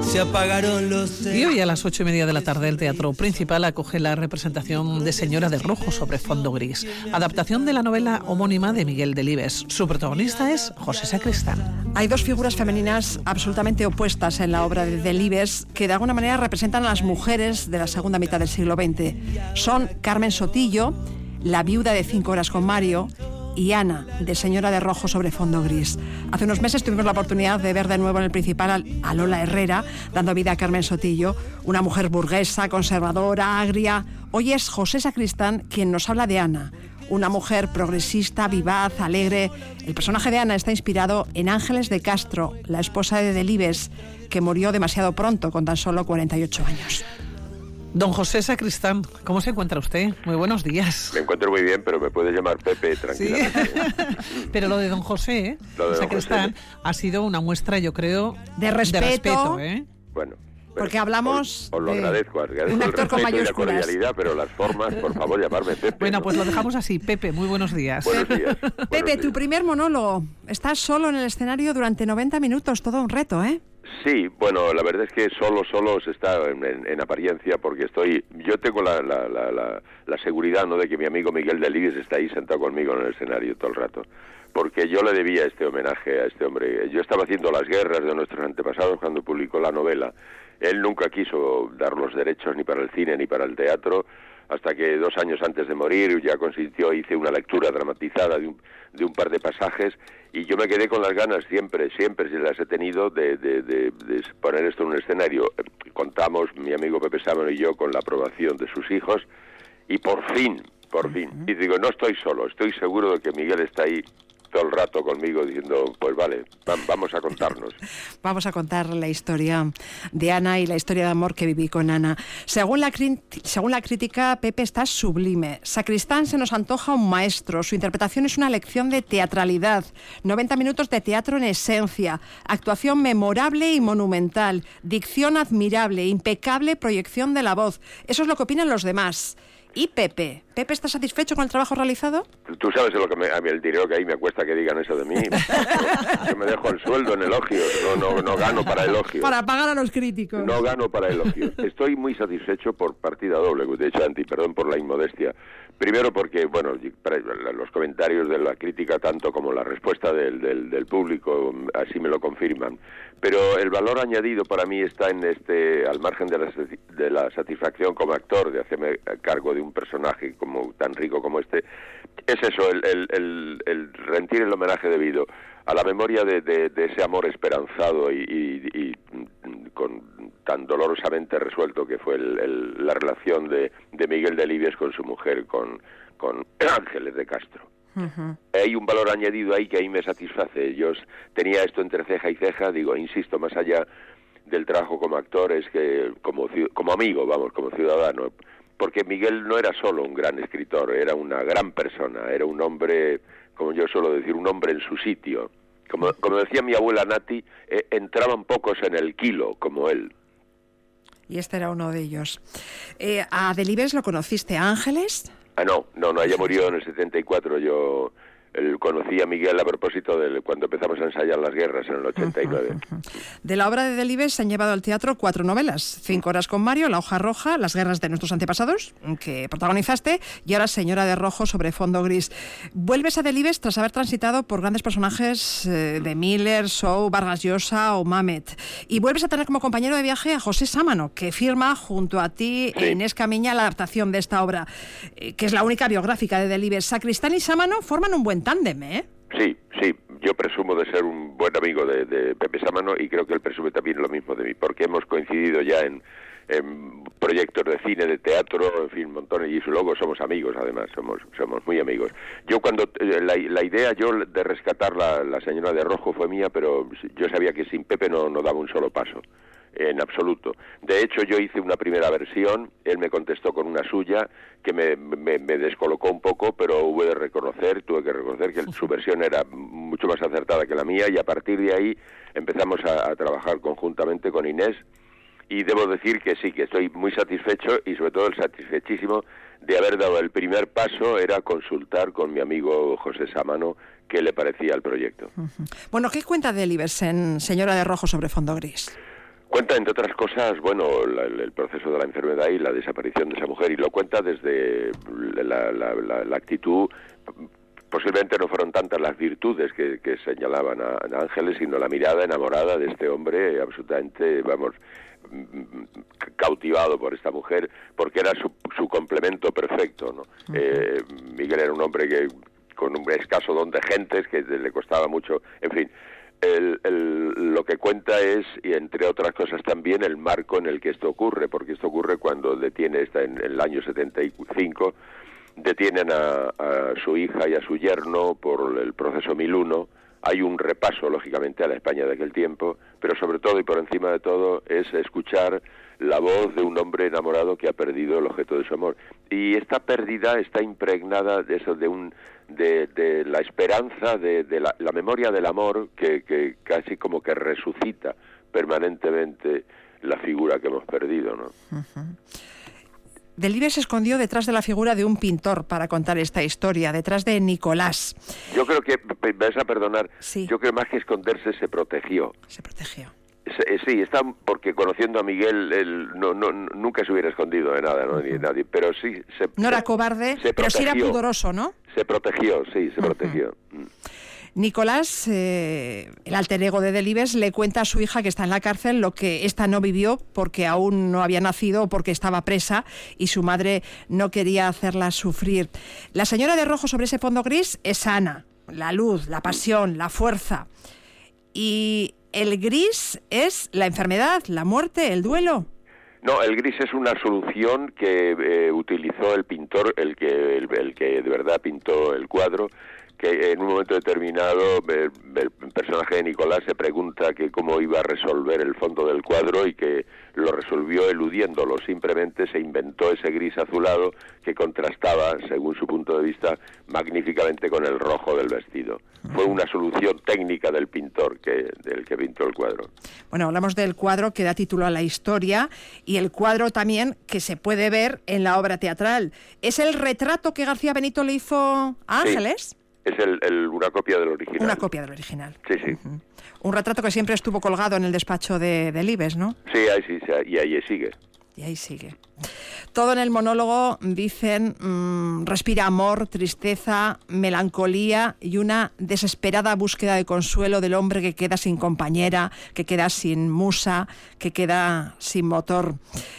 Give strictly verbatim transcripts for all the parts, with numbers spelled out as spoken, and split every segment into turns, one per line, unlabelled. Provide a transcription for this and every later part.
se apagaron los...
Y hoy a las ocho y media de la tarde el Teatro Principal acoge la representación de Señora de Rojo sobre fondo gris, adaptación de la novela homónima de Miguel Delibes. Su protagonista es José Sacristán.
Hay dos figuras femeninas absolutamente opuestas en la obra de Delibes que de alguna manera representan a las mujeres de la segunda mitad del siglo veinte. Son Carmen Sotillo, la viuda de Cinco horas con Mario, y Ana, de Señora de Rojo sobre fondo gris. Hace unos meses tuvimos la oportunidad de ver de nuevo en el Principal a Lola Herrera, dando vida a Carmen Sotillo, una mujer burguesa, conservadora, agria. Hoy es José Sacristán quien nos habla de Ana, una mujer progresista, vivaz, alegre. El personaje de Ana está inspirado en Ángeles de Castro, la esposa de Delibes, que murió demasiado pronto, con tan solo cuarenta y ocho años.
Don José Sacristán, ¿cómo se encuentra usted? Muy buenos días.
Me encuentro muy bien, pero me puede llamar Pepe tranquilamente.
¿Sí? Pero lo de don José, ¿eh?
Lo de
Sacristán,
José
ha sido una muestra, yo creo,
de respeto.
De respeto, ¿eh?
Bueno.
Porque hablamos
os, os lo
de
agradezco, agradezco
un
el
actor con
respeto y la
mayúsculas.
cordialidad, pero las formas, por favor, llamarme Pepe.
Bueno,
¿no?
pues lo dejamos así. Pepe, muy buenos días.
Buenos días.
Pepe,
buenos días.
tu primer monólogo. Estás solo en el escenario durante noventa minutos, todo un reto, ¿eh?
Sí, bueno, la verdad es que solo, solo se está en, en, en apariencia, porque estoy, yo tengo la, la, la, la, la seguridad, ¿no?, de que mi amigo Miguel Delibes está ahí sentado conmigo en el escenario todo el rato, porque yo le debía este homenaje a este hombre. Yo estaba haciendo Las guerras de nuestros antepasados cuando publicó la novela. Él nunca quiso dar los derechos ni para el cine ni para el teatro, hasta que dos años antes de morir ya consintió, hice una lectura dramatizada de un, de un par de pasajes, y yo me quedé con las ganas siempre, siempre se las he tenido de, de, de, de poner esto en un escenario. Contamos, mi amigo Pepe Sámano y yo, con la aprobación de sus hijos, y por fin, por fin, y digo, no estoy solo, estoy seguro de que Miguel está ahí todo el rato conmigo diciendo, pues vale, vamos a contarnos.
Vamos a contar la historia de Ana y la historia de amor que viví con Ana. Según la, según la crítica, Pepe está sublime. Sacristán se nos antoja un maestro. Su interpretación es una lección de teatralidad. noventa minutos de teatro en esencia. Actuación memorable y monumental. Dicción admirable. Impecable proyección de la voz. Eso es lo que opinan los demás. ¿Y Pepe? ¿Pepe está satisfecho con el trabajo realizado?
Tú sabes lo que me, a mí el dinero que ahí me cuesta que digan eso de mí. Yo me dejo el sueldo en elogios, no, no, no gano para elogios.
Para pagar a los críticos.
No gano para elogios. Estoy muy satisfecho por partida doble, de hecho, Anti, perdón por la inmodestia. Primero porque, bueno, los comentarios de la crítica, tanto como la respuesta del, del, del público, así me lo confirman. Pero el valor añadido para mí está en este, al margen de la, de la satisfacción como actor, de hacerme cargo de un personaje como tan rico como este, es eso, el, el, el, el rendir el homenaje debido a la memoria de, de, de ese amor esperanzado y, y, y con tan dolorosamente resuelto que fue el, el, la relación de, de Miguel Delibes con su mujer, con, con Ángeles de Castro. Uh-huh. Hay un valor añadido ahí que ahí me satisface. Yo tenía esto entre ceja y ceja, digo, insisto, más allá del trabajo como actor, es que como, como amigo, vamos, como ciudadano, porque Miguel no era solo un gran escritor, era una gran persona, era un hombre, como yo suelo decir, un hombre en su sitio. Como, como decía mi abuela Nati, eh, entraban pocos en el kilo, como él.
Y este era uno de ellos. Eh, ¿A Delibes lo conociste, Ángeles?
Ah, no, no, no, ella murió en el setenta y cuatro, yo... El, conocí a Miguel a propósito de cuando empezamos a ensayar Las guerras en el ochenta y nueve.
Uh-huh, uh-huh. De la obra de Delibes se han llevado al teatro cuatro novelas. Cinco horas con Mario, La hoja roja, Las guerras de nuestros antepasados, que protagonizaste, y ahora Señora de Rojo sobre fondo gris. Vuelves a Delibes tras haber transitado por grandes personajes eh, de Miller, Shaw, Vargas Llosa o Mamet. Y vuelves a tener como compañero de viaje a José Sámano, que firma junto a ti e sí. Inés Camiña la adaptación de esta obra, eh, que es la única biográfica de Delibes. Sacristán y Sámano forman un buen tándem, ¿eh?
Sí, sí, yo presumo de ser un buen amigo de, de Pepe Sámano y creo que él presume también lo mismo de mí, porque hemos coincidido ya en, en proyectos de cine, de teatro, en fin, montones, y luego somos amigos, además, somos somos muy amigos. Yo cuando, eh, la, la idea yo de rescatar la, la Señora de Rojo fue mía, pero yo sabía que sin Pepe no, no daba un solo paso. En absoluto. De hecho, yo hice una primera versión, él me contestó con una suya que me, me, me descolocó un poco, pero hubo de reconocer, tuve que reconocer que su versión era mucho más acertada que la mía, y a partir de ahí empezamos a, a trabajar conjuntamente con Inés, y debo decir que sí, que estoy muy satisfecho, y sobre todo el satisfechísimo de haber dado el primer paso, era consultar con mi amigo José Sámano qué le parecía el proyecto.
Uh-huh. Bueno, ¿qué cuenta Delibes en Señora de Rojo sobre fondo gris?
Cuenta, entre otras cosas, bueno, la, el proceso de la enfermedad y la desaparición de esa mujer, y lo cuenta desde la, la, la, la actitud. Posiblemente no fueron tantas las virtudes que, que señalaban a, a Ángeles, sino la mirada enamorada de este hombre, absolutamente, vamos, cautivado por esta mujer, porque era su, su complemento perfecto, ¿no? Uh-huh. eh, Miguel era un hombre que con un escaso don de gentes, que le costaba mucho, en fin. El, el, lo que cuenta es, y entre otras cosas también, el marco en el que esto ocurre, porque esto ocurre cuando detiene esta en, en el año setenta y cinco, detienen a, a su hija y a su yerno por el proceso mil uno. Hay un repaso, lógicamente, a la España de aquel tiempo, pero sobre todo y por encima de todo es escuchar la voz de un hombre enamorado que ha perdido el objeto de su amor. Y esta pérdida está impregnada de eso, de un de, de la esperanza, de, de la, la memoria del amor que, que casi como que resucita permanentemente la figura que hemos perdido, ¿no?
Uh-huh. Delibes se escondió detrás de la figura de un pintor para contar esta historia, detrás de Nicolás.
Yo creo que, me vas a perdonar,
sí.
yo creo más que esconderse se protegió.
Se protegió.
Sí, está, porque conociendo a Miguel, él no, no, nunca se hubiera escondido de nada, ¿no? Uh-huh. Ni de nadie, pero sí... Se,
no era cobarde, pero sí era pudoroso, ¿no?
Se protegió, sí, se uh-huh. protegió.
Nicolás, eh, el alter ego de Delibes, le cuenta a su hija que está en la cárcel lo que ésta no vivió porque aún no había nacido o porque estaba presa y su madre no quería hacerla sufrir. La señora de rojo sobre ese fondo gris es Ana, la luz, la pasión, la fuerza. Y el gris es la enfermedad, la muerte, el duelo.
No, el gris es una solución que eh, utilizó el pintor, el que, el, el que de verdad pintó el cuadro, que en un momento determinado el, el personaje de Nicolás se pregunta que cómo iba a resolver el fondo del cuadro y que lo resolvió eludiéndolo. Simplemente se inventó ese gris azulado que contrastaba, según su punto de vista, magníficamente con el rojo del vestido. Fue una solución técnica del pintor, que del que pintó el cuadro.
Bueno, hablamos del cuadro que da título a la historia y el cuadro también que se puede ver en la obra teatral. ¿Es el retrato que García Benito le hizo a Ángeles?
Sí. Es el, el, una copia del original.
Una copia del original.
Sí, sí.
Uh-huh. Un retrato que siempre estuvo colgado en el despacho de Delibes, ¿no?
Sí, ahí sí, y ahí sigue.
Y ahí sigue. Todo en el monólogo, dicen, mmm, respira amor, tristeza, melancolía y una desesperada búsqueda de consuelo del hombre que queda sin compañera, que queda sin musa, que queda sin motor.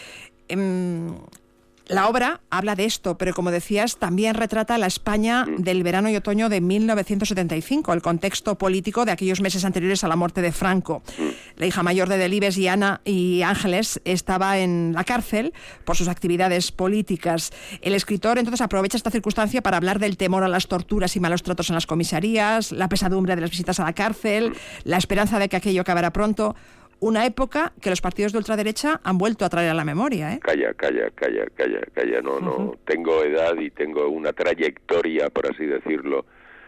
Um, La obra habla de esto, pero como decías, también retrata la España del verano y otoño de mil novecientos setenta y cinco, el contexto político de aquellos meses anteriores a la muerte de Franco. La hija mayor de Delibes y Ana y Ángeles estaba en la cárcel por sus actividades políticas. El escritor entonces aprovecha esta circunstancia para hablar del temor a las torturas y malos tratos en las comisarías, la pesadumbre de las visitas a la cárcel, la esperanza de que aquello acabará pronto. Una época que los partidos de ultraderecha han vuelto a traer a la memoria, ¿eh?
Calla, calla, calla, calla, calla. No, uh-huh. no. Tengo edad y tengo una trayectoria, por así decirlo,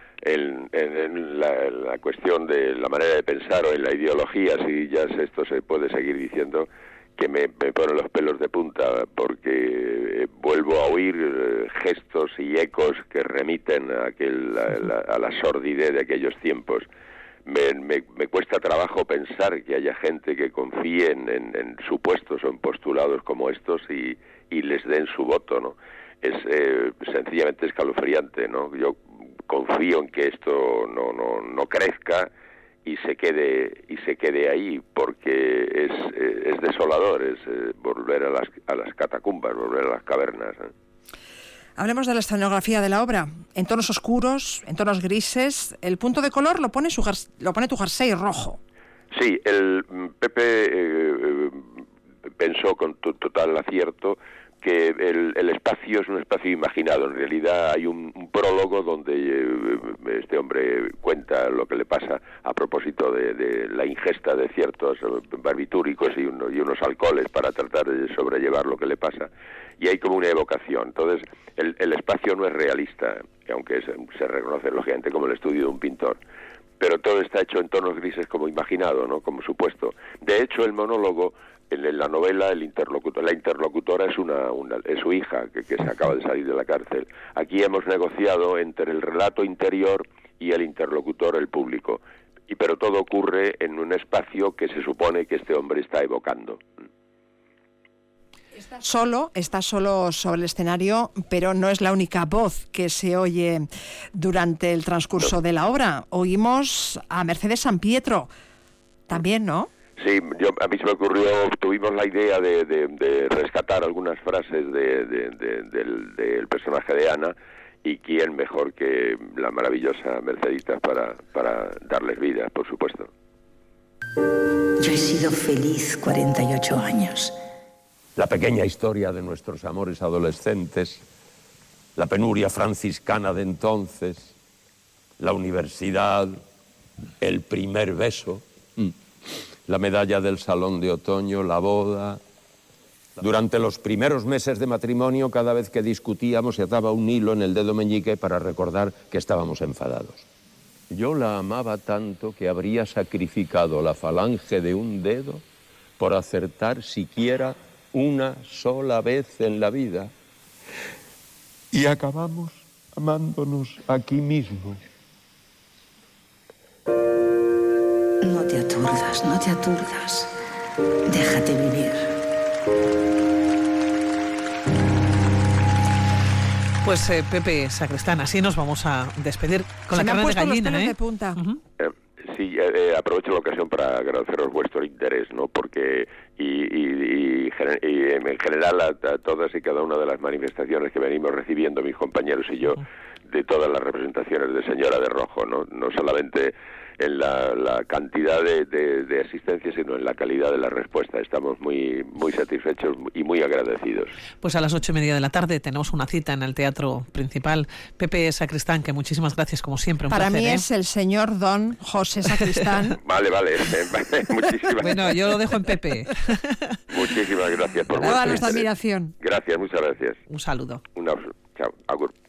en, en, en, la, en la cuestión de la manera de pensar o en la ideología, si ya esto se puede seguir diciendo, que me, me pone los pelos de punta, porque vuelvo a oír eh, gestos y ecos que remiten a, aquel, a, la, a la sordidez de aquellos tiempos. Me, me, me cuesta trabajo pensar que haya gente que confíe en, en, en supuestos o en postulados como estos y, y les den su voto, ¿no? Es eh, sencillamente escalofriante, ¿no? Yo confío en que esto no, no, no crezca y se quede y se quede ahí, porque es, eh, es desolador, es eh, volver a las, a las catacumbas, volver a las cavernas, ¿eh?
Hablemos de la escenografía de la obra. En tonos oscuros, en tonos grises, el punto de color lo pone, su, lo pone tu jersey rojo.
Sí, el Pepe eh, pensó con t- total acierto que el, el espacio es un espacio imaginado. En realidad hay un, un prólogo donde eh, este hombre cuenta lo que le pasa a propósito de, de la ingesta de ciertos barbitúricos y, uno, y unos alcoholes para tratar de sobrellevar lo que le pasa. Y hay como una evocación. Entonces, el, el espacio no es realista, aunque es, se reconoce lógicamente como el estudio de un pintor. Pero todo está hecho en tonos grises como imaginado, ¿no? Como supuesto. De hecho, el monólogo, en la novela, el interlocutor, la interlocutora es una, una es su hija, que, que se acaba de salir de la cárcel. Aquí hemos negociado entre el relato interior y el interlocutor, el público. y pero todo ocurre en un espacio que se supone que este hombre está evocando.
Está solo, está solo sobre el escenario, pero no es la única voz que se oye durante el transcurso no. de la obra. Oímos a Mercedes Sampietro, también, ¿no?
Sí, yo, a mí se me ocurrió, tuvimos la idea de, de, de rescatar algunas frases de, de, de, del, del personaje de Ana, y quién mejor que la maravillosa Mercedita para, para darles vida, por supuesto.
Yo he sido feliz cuarenta y ocho años.
La pequeña historia de nuestros amores adolescentes, la penuria franciscana de entonces, la universidad, el primer beso, la medalla del salón de otoño, la boda. Durante los primeros meses de matrimonio, cada vez que discutíamos, se ataba un hilo en el dedo meñique para recordar que estábamos enfadados. Yo la amaba tanto que habría sacrificado la falange de un dedo por acertar siquiera una sola vez en la vida. Y acabamos amándonos aquí mismo.
No te aturdas, no te aturdas. Déjate vivir.
Pues eh, Pepe Sacristán, así nos vamos a despedir con
Se
la carne de gallina,
los
¿eh?
De punta.
Uh-huh.
eh sí, eh, aprovecho la ocasión para agradeceros vuestro interés, ¿no? Porque y, y, y, y en general a, a todas y cada una de las manifestaciones que venimos recibiendo mis compañeros y yo de todas las representaciones de Señora de Rojo, no, no solamente en la, la cantidad de, de, de asistencia, sino en la calidad de la respuesta. Estamos muy muy satisfechos y muy agradecidos.
Pues a las ocho y media de la tarde tenemos una cita en el Teatro Principal. Pepe Sacristán, que muchísimas gracias como siempre. Un
Para
placer,
mí
¿eh?
es el señor Don José Sacristán.
Vale, vale. Muchísimas
Bueno, yo lo dejo en Pepe.
Muchísimas gracias por
Toda
vuestro
nuestra
interés.
admiración.
Gracias, muchas gracias.
Un saludo.
Un abrazo. Chao. Agur.